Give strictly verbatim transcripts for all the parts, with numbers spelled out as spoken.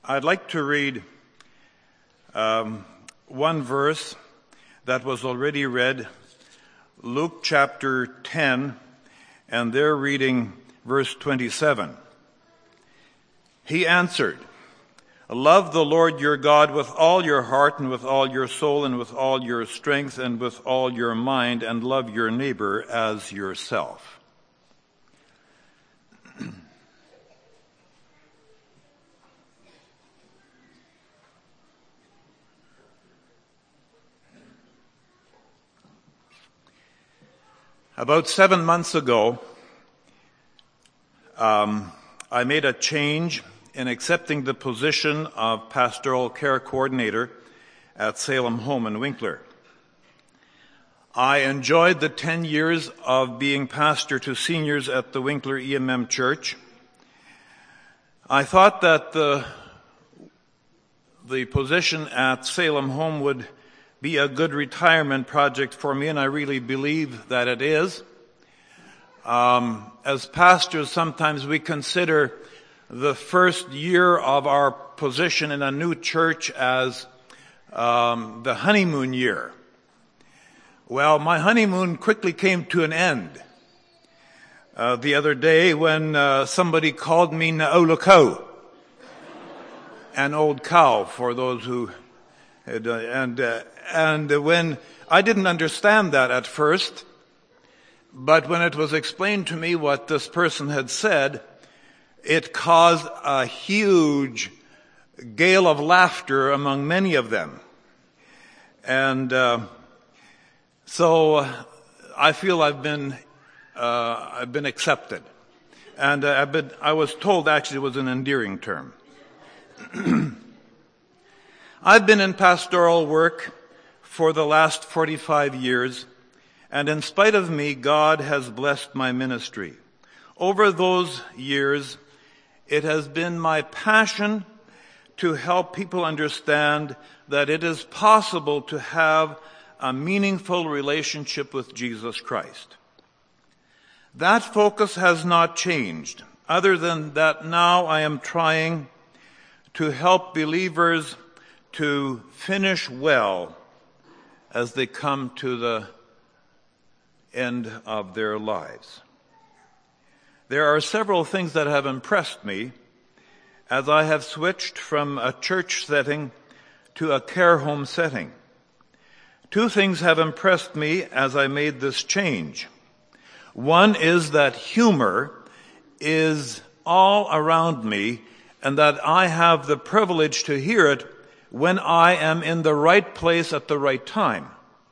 I'd like to read um, one verse that was already read, Luke chapter ten, and they're reading verse twenty-seven. He answered, "Love the Lord your God with all your heart and with all your soul and with all your strength and with all your mind, and love your neighbor as yourself." About seven months ago, um, I made a change in accepting the position of pastoral care coordinator at Salem Home in Winkler. I enjoyed the ten years of being pastor to seniors at the Winkler E M M Church. I thought that the, the position at Salem Home would be a good retirement project for me, and I really believe that it is. Um, as pastors, sometimes we consider the first year of our position in a new church as um, the honeymoon year. Well, my honeymoon quickly came to an end uh, the other day when uh, somebody called me Na'oloko, an old cow, for those who had, uh, and uh, and when I didn't understand that at first, but when it was explained to me what this person had said, it caused a huge gale of laughter among many of them. And uh, so I feel I've been uh, I've been accepted. And uh, I've been, I was told actually it was an endearing term. I've been in pastoral work for the last forty-five years, and in spite of me, God has blessed my ministry. Over those years, it has been my passion to help people understand that it is possible to have a meaningful relationship with Jesus Christ. That focus has not changed, other than that now I am trying to help believers to finish well as they come to the end of their lives. There are several things that have impressed me as I have switched from a church setting to a care home setting. Two things have impressed me as I made this change. One is that humor is all around me and that I have the privilege to hear it when I am in the right place at the right time.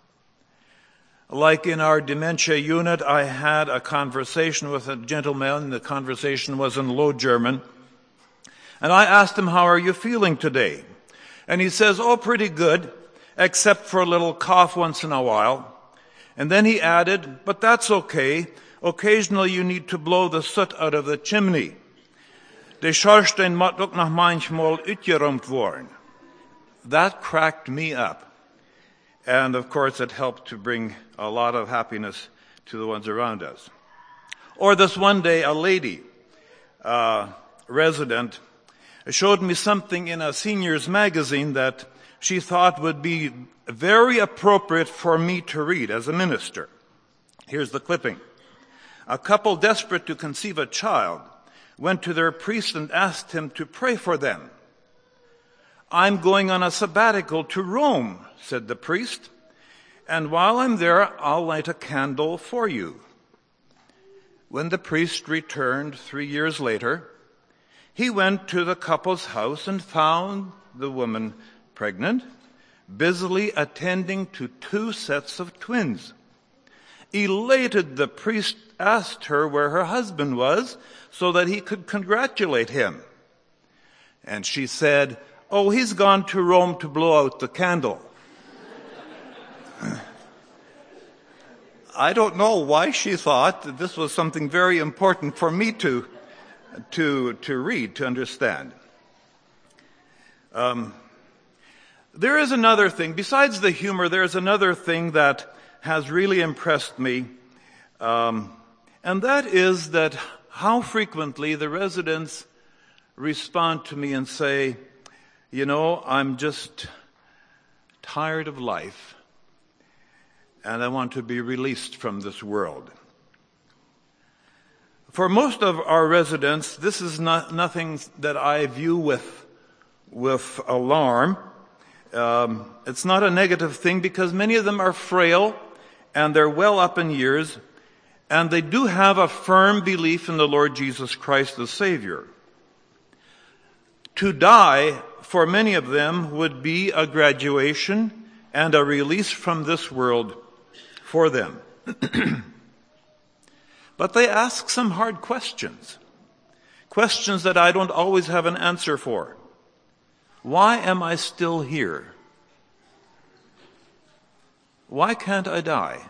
Like in our dementia unit, I had a conversation with a gentleman. The conversation was in Low German. And I asked him, "How are you feeling today?" And he says, "Oh, pretty good, except for a little cough once in a while." And then he added, "But that's okay. Occasionally you need to blow the soot out of the chimney. De Schornstein moet ook nog manchmal uitgeruimd worden." That cracked me up. And of course it helped to bring a lot of happiness to the ones around us. Or this one day a lady, uh, resident, showed me something in a seniors magazine that she thought would be very appropriate for me to read as a minister. Here's the clipping. A couple desperate to conceive a child went to their priest and asked him to pray for them. "I'm going on a sabbatical to Rome," said the priest, "and while I'm there, I'll light a candle for you." When the priest returned three years later, he went to the couple's house and found the woman pregnant, busily attending to two sets of twins. Elated, the priest asked her where her husband was so that he could congratulate him. And she said, "Oh, he's gone to Rome to blow out the candle." I don't know why she thought that this was something very important for me to, to, to read, to understand. Um, there is another thing, besides the humor, there's another thing that has really impressed me, um, and that is that how frequently the residents respond to me and say, you know, I'm just tired of life, and I want to be released from this world. For most of our residents, this is not nothing that I view with, with alarm. Um, it's not a negative thing because many of them are frail and they're well up in years, and they do have a firm belief in the Lord Jesus Christ as Savior. To die for many of them would be a graduation and a release from this world for them. But they ask some hard questions, questions that I don't always have an answer for. Why am I still here? Why can't I die?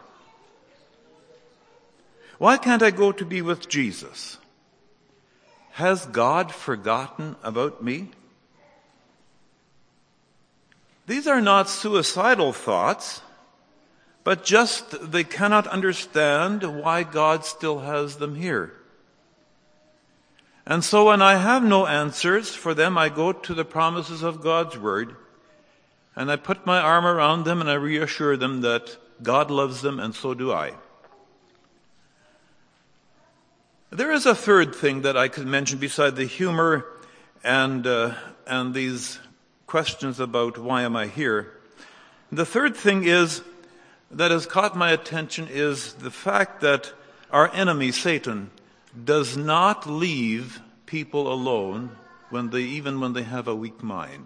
Why can't I go to be with Jesus? Has God forgotten about me? These are not suicidal thoughts, but just they cannot understand why God still has them here. And so when I have no answers for them, I go to the promises of God's Word, and I put my arm around them and I reassure them that God loves them and so do I. There is a third thing that I could mention beside the humor and uh, and these questions about why am I here. The third thing is that has caught my attention is the fact that our enemy, Satan, does not leave people alone when they, even when they have a weak mind.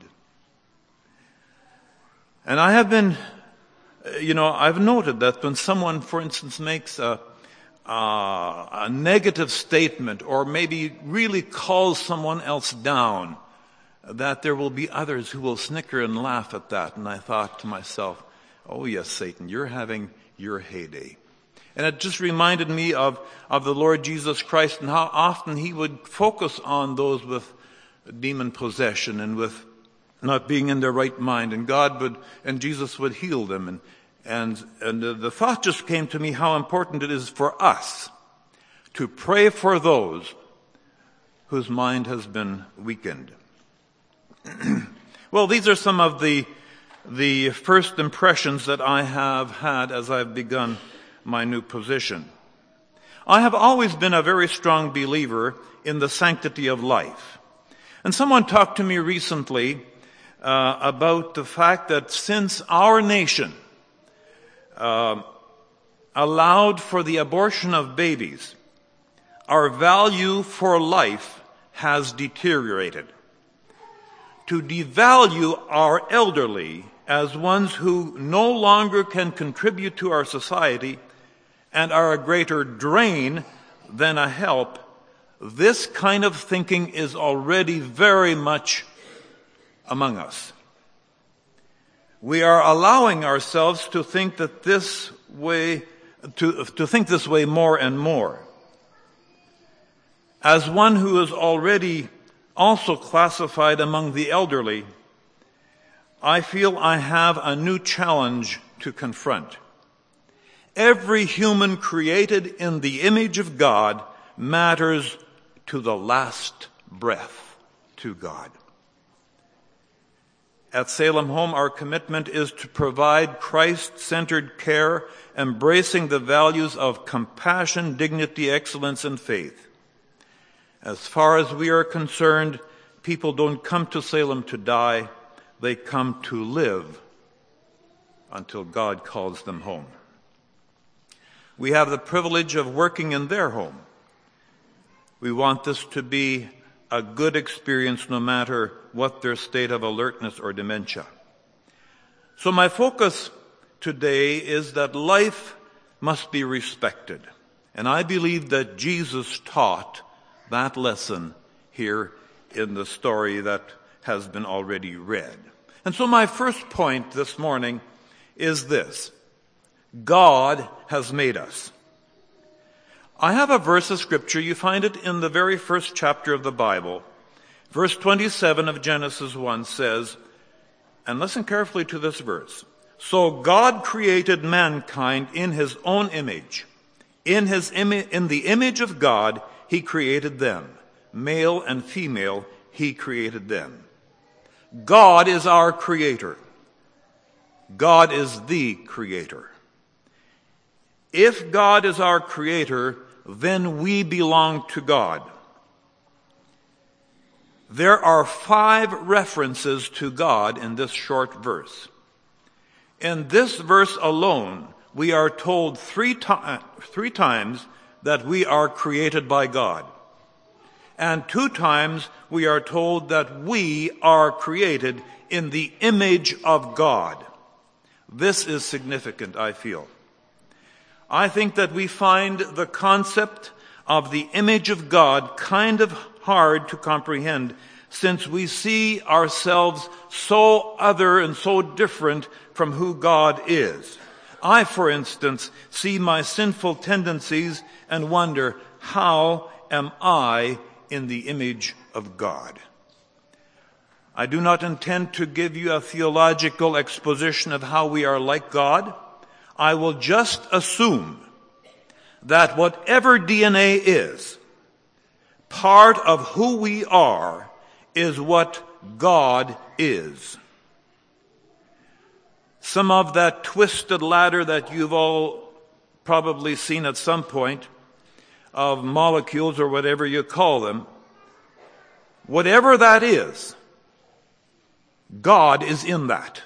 And I have been, you know, I've noted that when someone, for instance, makes a, uh, a negative statement or maybe really calls someone else down, that there will be others who will snicker and laugh at that. And I thought to myself, oh yes, Satan, you're having your heyday. And it just reminded me of, of the Lord Jesus Christ and how often he would focus on those with demon possession and with not being in their right mind. And God would, and Jesus would heal them. And, and, and the thought just came to me how important it is for us to pray for those whose mind has been weakened. Well, these are some of the, the first impressions that I have had as I've begun my new position. I have always been a very strong believer in the sanctity of life. And someone talked to me recently uh, about the fact that since our nation uh, allowed for the abortion of babies, our value for life has deteriorated. To devalue our elderly as ones who no longer can contribute to our society and are a greater drain than a help, this kind of thinking is already very much among us. We are allowing ourselves to think that this way, to, to think this way more and more. As one who is already also classified among the elderly, I feel I have a new challenge to confront. Every human created in the image of God matters to the last breath to God. At Salem Home, our commitment is to provide Christ-centered care, embracing the values of compassion, dignity, excellence, and faith. As far as we are concerned, people don't come to Salem to die. They come to live until God calls them home. We have the privilege of working in their home. We want this to be a good experience no matter what their state of alertness or dementia. So my focus today is that life must be respected. And I believe that Jesus taught that lesson here in the story that has been already read. And so my first point this morning is this: God has made us. I have a verse of scripture. You find it in the very first chapter of the Bible. Verse twenty-seven of Genesis one says, and listen carefully to this verse, "So God created mankind in his own image. In his imi- in the image of God, he created them. Male and female, he created them." God is our creator. God is the creator. If God is our creator, then we belong to God. There are five references to God in this short verse. In this verse alone, we are told three, to- three times that we are created by God. And two times we are told that we are created in the image of God. This is significant, I feel. I think that we find the concept of the image of God kind of hard to comprehend, since we see ourselves so other and so different from who God is. I, for instance, see my sinful tendencies and wonder, how am I in the image of God? I do not intend to give you a theological exposition of how we are like God. I will just assume that whatever D N A is, part of who we are is what God is. Some of that twisted ladder that you've all probably seen at some point of molecules or whatever you call them, whatever that is, God is in that.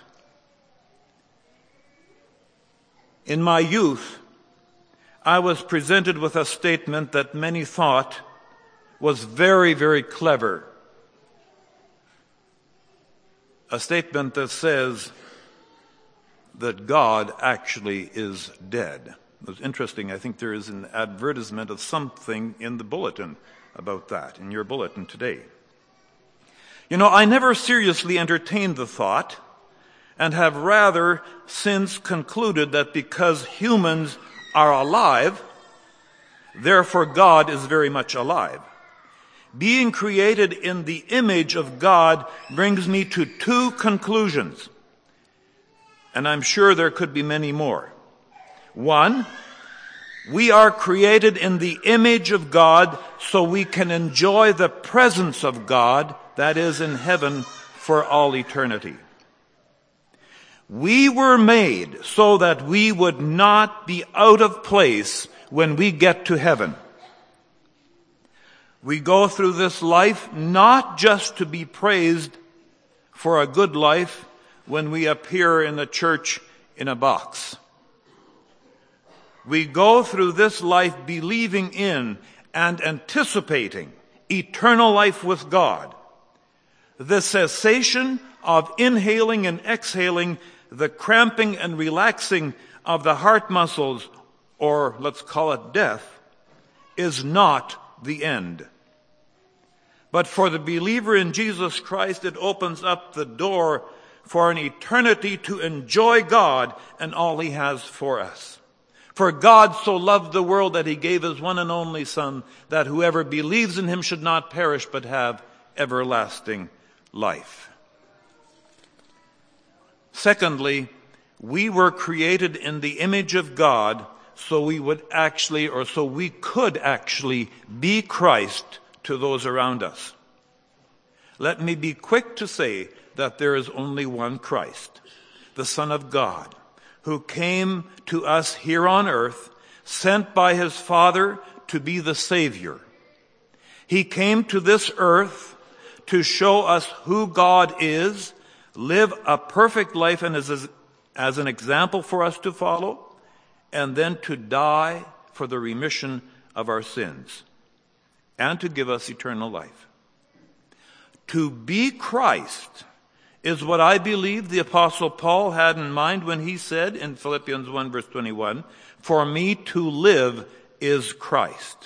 In my youth, I was presented with a statement that many thought was very, very clever. A statement that says that God actually is dead. It was interesting. I think there is an advertisement of something in the bulletin about that, in your bulletin today. You know, I never seriously entertained the thought, and have rather since concluded that because humans are alive, therefore God is very much alive. Being created in the image of God brings me to two conclusions, and I'm sure there could be many more. One, we are created in the image of God so we can enjoy the presence of God, that is, in heaven for all eternity. We were made so that we would not be out of place when we get to heaven. We go through this life not just to be praised for a good life when we appear in the church in a box. We go through this life believing in and anticipating eternal life with God. The cessation of inhaling and exhaling, the cramping and relaxing of the heart muscles, or let's call it death, is not the end. But for the believer in Jesus Christ, it opens up the door for an eternity to enjoy God and all He has for us. For God so loved the world that He gave His one and only Son, that whoever believes in Him should not perish but have everlasting life. Secondly, we were created in the image of God so we would actually, or so we could actually be Christ to those around us. Let me be quick to say that there is only one Christ, the Son of God, who came to us here on earth, sent by His Father to be the Savior. He came to this earth to show us who God is, live a perfect life and as, as an example for us to follow, and then to die for the remission of our sins, and to give us eternal life. To be Christ is what I believe the Apostle Paul had in mind when he said in Philippians one verse twenty-one, "For me to live is Christ."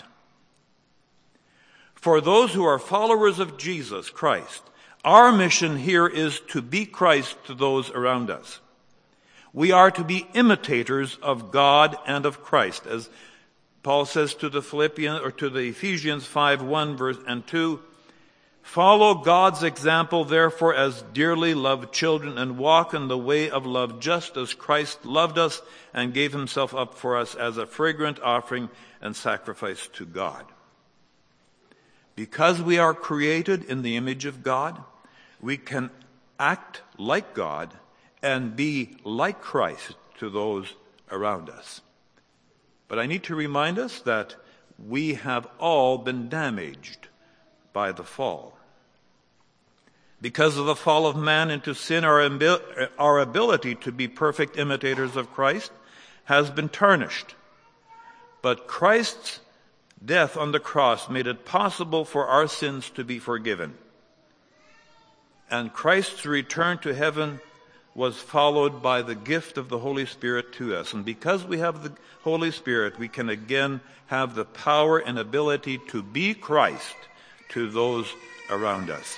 For those who are followers of Jesus Christ, our mission here is to be Christ to those around us. We are to be imitators of God and of Christ, as Paul says to the Philippians or to the Ephesians five one verse and two. Follow God's example, therefore, as dearly loved children, and walk in the way of love, just as Christ loved us and gave Himself up for us as a fragrant offering and sacrifice to God. Because we are created in the image of God, we can act like God and be like Christ to those around us. But I need to remind us that we have all been damaged by the fall. Because of the fall of man into sin, our, imbi- our ability to be perfect imitators of Christ has been tarnished. But Christ's death on the cross made it possible for our sins to be forgiven. And Christ's return to heaven was followed by the gift of the Holy Spirit to us. And because we have the Holy Spirit, we can again have the power and ability to be Christ to those around us.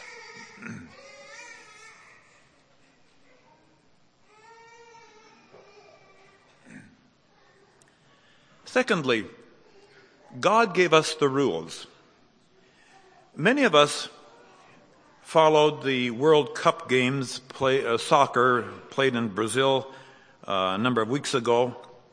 Secondly, God gave us the rules. Many of us followed the World Cup games, play, uh, soccer played in Brazil uh, a number of weeks ago.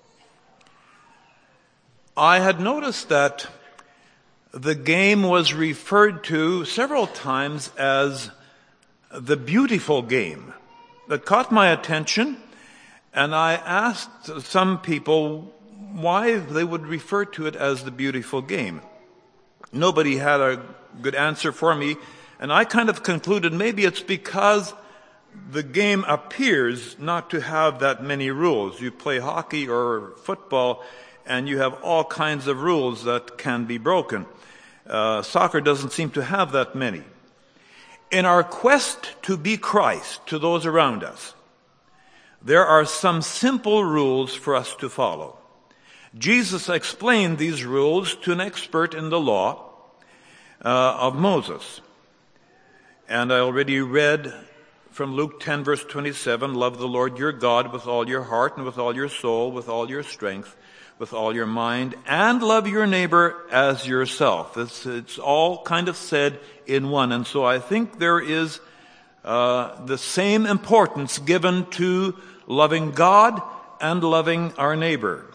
I had noticed that the game was referred to several times as the beautiful game. That caught my attention, and I asked some people why they would refer to it as the beautiful game. Nobody had a good answer for me, and I kind of concluded maybe it's because the game appears not to have that many rules. You play hockey or football, and you have all kinds of rules that can be broken. Uh, soccer doesn't seem to have that many. In our quest to be Christ to those around us, there are some simple rules for us to follow. Jesus explained these rules to an expert in the law uh, of Moses. And I already read from Luke ten, verse twenty-seven, love the Lord your God with all your heart and with all your soul, with all your strength, with all your mind, and love your neighbor as yourself. It's, it's all kind of said in one. And so I think there is uh, the same importance given to loving God and loving our neighbor.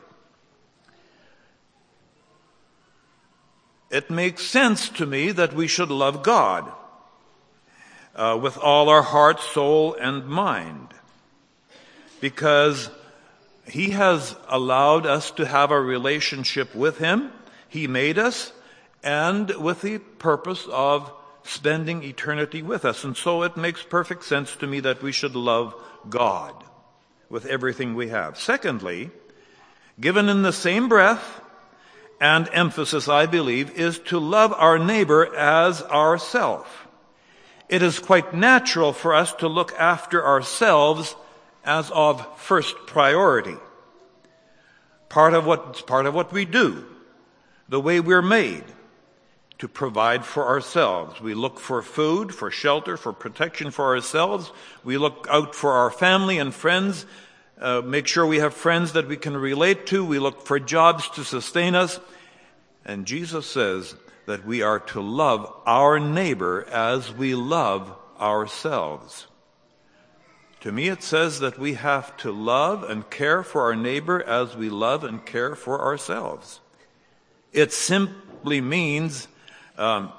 It makes sense to me that we should love God uh, with all our heart, soul, and mind, because He has allowed us to have a relationship with Him. He made us, and with the purpose of spending eternity with us. And so it makes perfect sense to me that we should love God with everything we have. Secondly, given in the same breath and emphasis, I believe, is to love our neighbor as ourself. It is quite natural for us to look after ourselves as of first priority. Part of what, part of what we do, the way we're made, to provide for ourselves. We look for food, for shelter, for protection for ourselves. We look out for our family and friends, uh, make sure we have friends that we can relate to. We look for jobs to sustain us. And Jesus says that we are to love our neighbor as we love ourselves. To me, it says that we have to love and care for our neighbor as we love and care for ourselves. It simply means, um,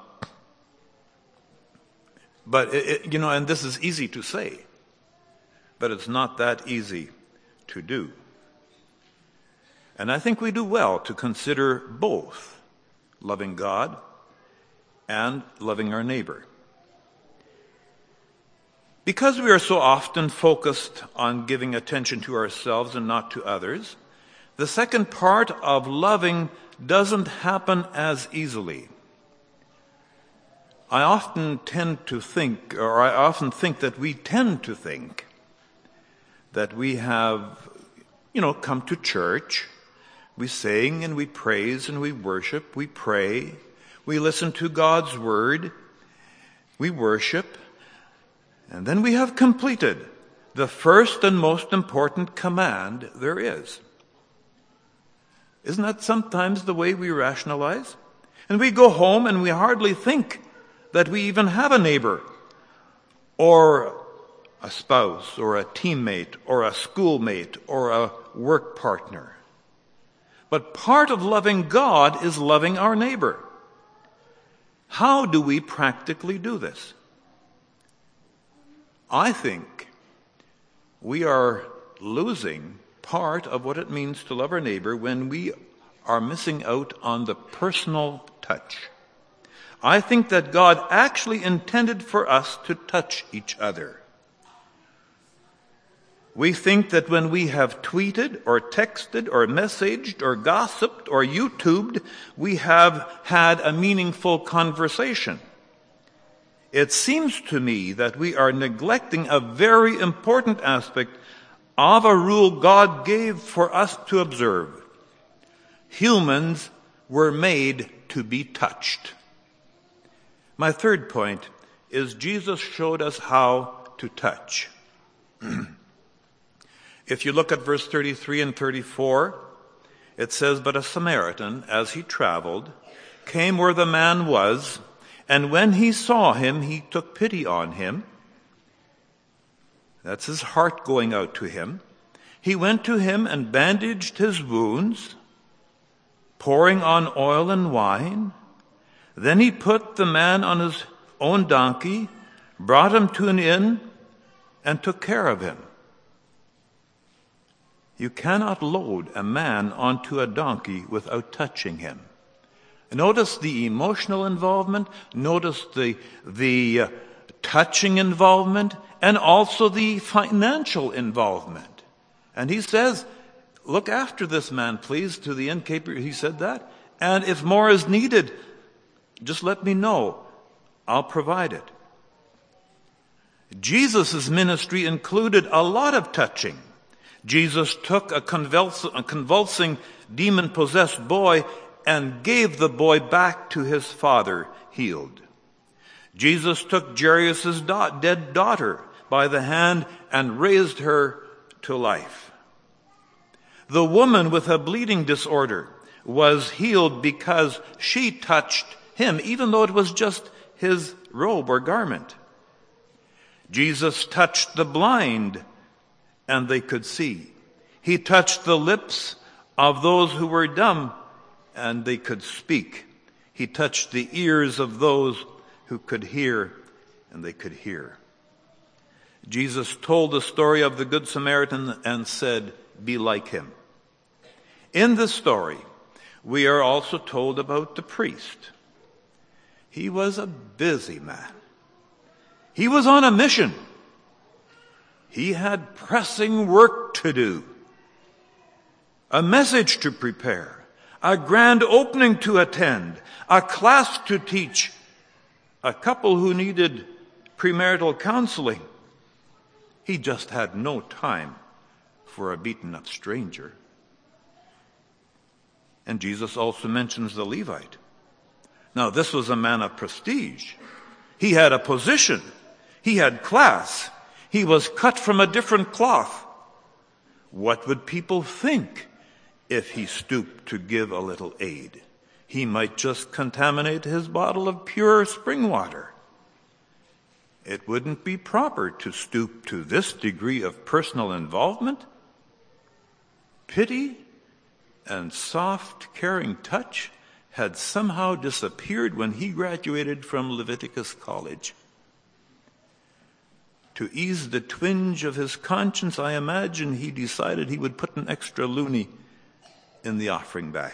but it, it, you know, and this is easy to say, but it's not that easy to do. And I think we do well to consider both loving God and loving our neighbor. Because we are so often focused on giving attention to ourselves and not to others, the second part of loving doesn't happen as easily. I often tend to think, or I often think that we tend to think that we have, you know, come to church, we sing and we praise and we worship, we pray, we listen to God's word, we worship, and then we have completed the first and most important command there is. Isn't that sometimes the way we rationalize? And we go home and we hardly think that we even have a neighbor or a spouse or a teammate or a schoolmate or a work partner. But part of loving God is loving our neighbor. How do we practically do this? I think we are losing part of what it means to love our neighbor when we are missing out on the personal touch. I think that God actually intended for us to touch each other. We think that when we have tweeted or texted or messaged or gossiped or YouTubed, we have had a meaningful conversation. It seems to me that we are neglecting a very important aspect of a rule God gave for us to observe. Humans were made to be touched. My third point is Jesus showed us how to touch. If you look at verse thirty-three and thirty-four, it says, "But a Samaritan, as he traveled, came where the man was, and when he saw him, he took pity on him." That's his heart going out to him. "He went to him and bandaged his wounds, pouring on oil and wine. Then he put the man on his own donkey, brought him to an inn, and took care of him." You cannot load a man onto a donkey without touching him. Notice the emotional involvement, notice the, the uh, touching involvement, and also the financial involvement. And he says, "Look after this man, please," to the innkeeper. He said that. "And if more is needed, just let me know. I'll provide it." Jesus' ministry included a lot of touching. Jesus took a, convuls- a convulsing, demon-possessed boy and gave the boy back to his father, healed. Jesus took Jairus' da- dead daughter by the hand and raised her to life. The woman with a bleeding disorder was healed because she touched him, even though it was just his robe or garment. Jesus touched the blind, and they could see. He touched the lips of those who were dumb, and they could speak. He touched the ears of those who could hear, and they could hear. Jesus told the story of the Good Samaritan and said, "Be like him." In this story, we are also told about the priest. He was a busy man. He was on a mission. He had pressing work to do, a message to prepare, a grand opening to attend, a class to teach, a couple who needed premarital counseling. He just had no time for a beaten-up stranger. And Jesus also mentions the Levite. Now, this was a man of prestige. He had a position. He had class. He was cut from a different cloth. What would people think if he stooped to give a little aid? He might just contaminate his bottle of pure spring water. It wouldn't be proper to stoop to this degree of personal involvement. Pity and soft, caring touch had somehow disappeared when he graduated from Leviticus College. To ease the twinge of his conscience, I imagine he decided he would put an extra loonie in the offering bag.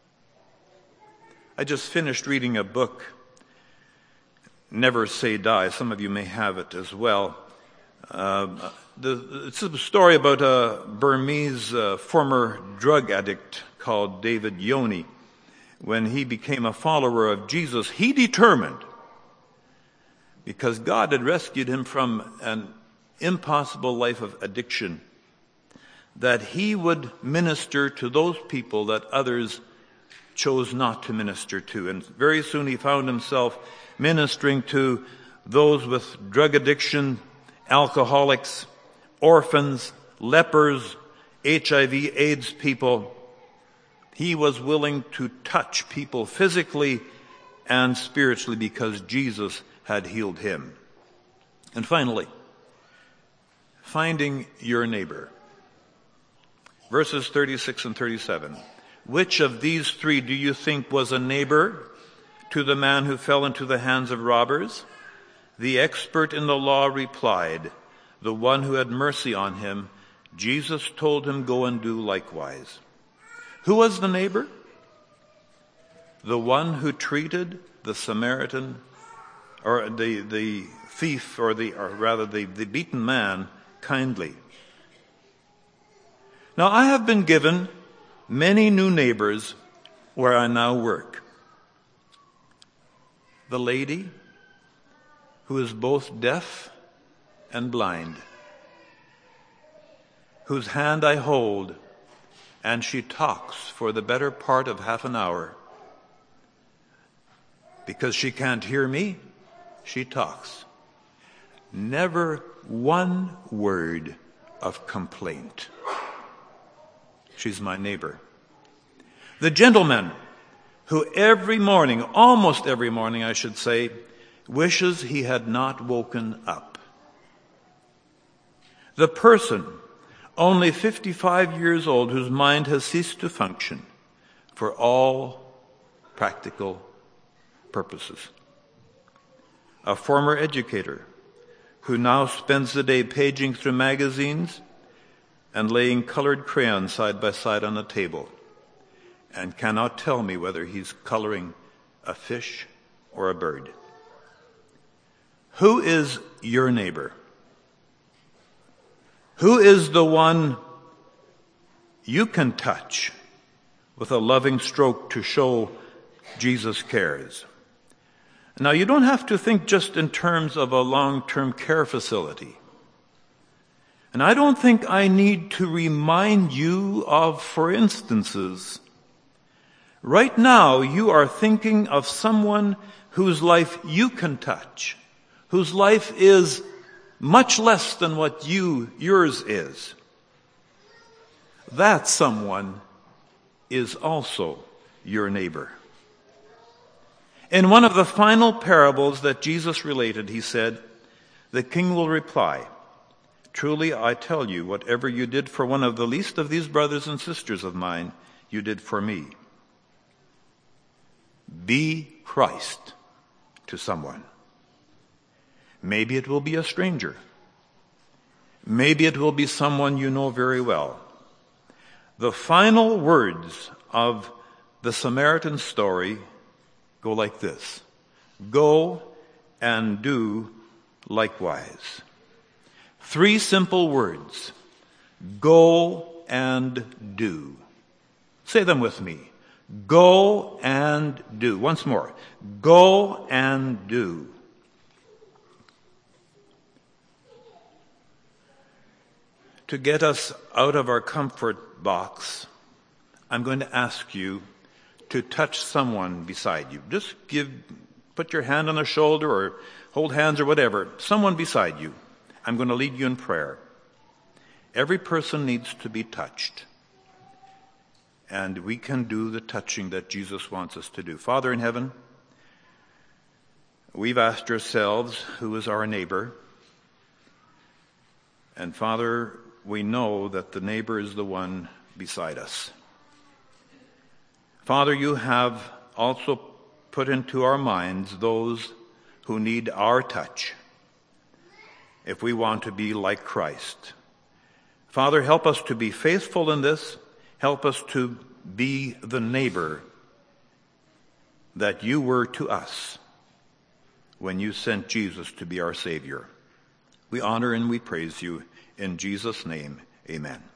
I just finished reading a book, Never Say Die. Some of you may have it as well. Uh, the, it's a story about a Burmese uh, former drug addict called David Yoni. When he became a follower of Jesus, he determined, because God had rescued him from an impossible life of addiction, that he would minister to those people that others chose not to minister to. And very soon he found himself ministering to those with drug addiction, alcoholics, orphans, lepers, H I V AIDS people. He was willing to touch people physically and spiritually because Jesus had healed him. And finally, finding your neighbor. Verses thirty-six and thirty-seven. Which of these three do you think was a neighbor to the man who fell into the hands of robbers? The expert in the law replied, the one who had mercy on him, Jesus told him, go and do likewise. Who was the neighbor? The one who treated the Samaritan, or the, the thief, or the, or rather the, the beaten man, kindly. Now, I have been given many new neighbors where I now work. The lady who is both deaf and blind, whose hand I hold, and she talks for the better part of half an hour. Because she can't hear me, she talks. Never one word of complaint. She's my neighbor. The gentleman who every morning, almost every morning I should say, wishes he had not woken up. The person, only fifty-five years old, whose mind has ceased to function for all practical purposes. A former educator who now spends the day paging through magazines and laying colored crayons side by side on a table and cannot tell me whether he's coloring a fish or a bird. Who is your neighbor? Who is the one you can touch with a loving stroke to show Jesus cares? Now, you don't have to think just in terms of a long-term care facility. And I don't think I need to remind you of, for instances, right now you are thinking of someone whose life you can touch, whose life is much less than what you, yours is. That someone is also your neighbor. In one of the final parables that Jesus related, he said, the king will reply, truly I tell you, whatever you did for one of the least of these brothers and sisters of mine, you did for me. Be Christ to someone. Maybe it will be a stranger. Maybe it will be someone you know very well. The final words of the Samaritan story go like this. Go and do likewise. Three simple words. Go and do. Say them with me. Go and do. Once more. Go and do. To get us out of our comfort box, I'm going to ask you to touch someone beside you. Just give, put your hand on their shoulder or hold hands or whatever. Someone beside you. I'm going to lead you in prayer. Every person needs to be touched. And we can do the touching that Jesus wants us to do. Father in heaven, we've asked ourselves, who is our neighbor? And Father, we know that the neighbor is the one beside us. Father, you have also put into our minds those who need our touch if we want to be like Christ. Father, help us to be faithful in this. Help us to be the neighbor that you were to us when you sent Jesus to be our Savior. We honor and we praise you. In Jesus' name, amen.